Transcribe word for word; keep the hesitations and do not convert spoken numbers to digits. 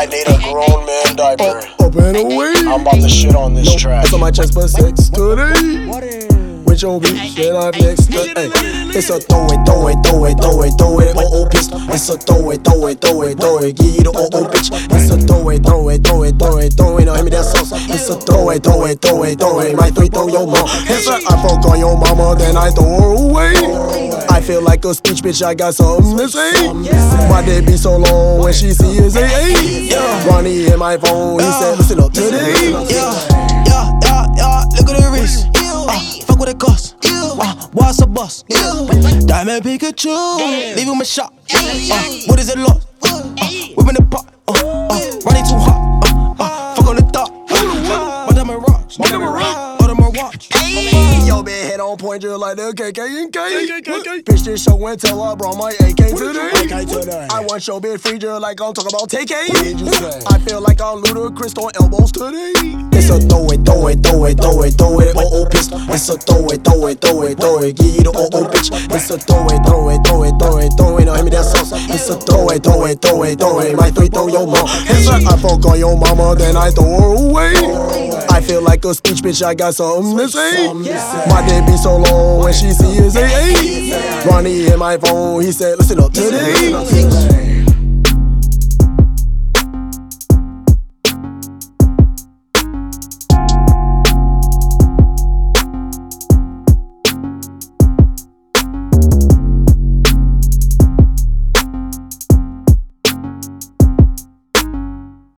need a grown man diaper. Up, up and away. I'm about to shit on this No, track. it's on my chest for sex today. With your bitch that I next to, ay. It's a throw it, throw it, throw it, throw it, throw it, oh oh pistol. It's a throw it, throw it, throw it, throw it, give you the oh oh bitch. It's a throw it, throw it, throw it, throw it, throw it, now hand me that sauce. It's a throw it, throw it, throw it, throw it, might throw it, throw your mom. It's a I fuck on your mama, then I throw her away. I feel like a speech bitch, I got something to say. Why they be so long when she see us, hey, hey. Ronnie in my phone, he said, listen up today. Yeah, yeah, yeah, yeah, look at the wrist. Uh, fuck what it costs. Uh, what's a bus? Diamond Pikachu, leave him a shot. Uh, what is it lost? Uh, whipping the pot. Uh, uh, running too hot. Uh, uh, fuck on the top. Uh, my diamond rocks. My diamond rock. Audemars watch. Yo, been head on point just like the K K and K. Bitch, this show and tell I brought my A K today. I want your bitch free just like I'm talking about T K. I feel like I'm Ludacris on elbows today. It's a throw it, throw it, throw it, throw it, throw it, oh oh pistol. It's a throw it, throw it, throw it, throw it, give you the oh oh bitch. It's a throw it, throw it, throw it, throw it, throw it, now hand me that sauce. It's a throw it, throw it, throw it, throw it, might throw it, throw your mom. It's like I fuck on your mama, then I throw her away. I feel like a speech bitch, I got something to say. Why they be so long when she see us, hey, hey. Ronnie in my phone, he said, listen up today.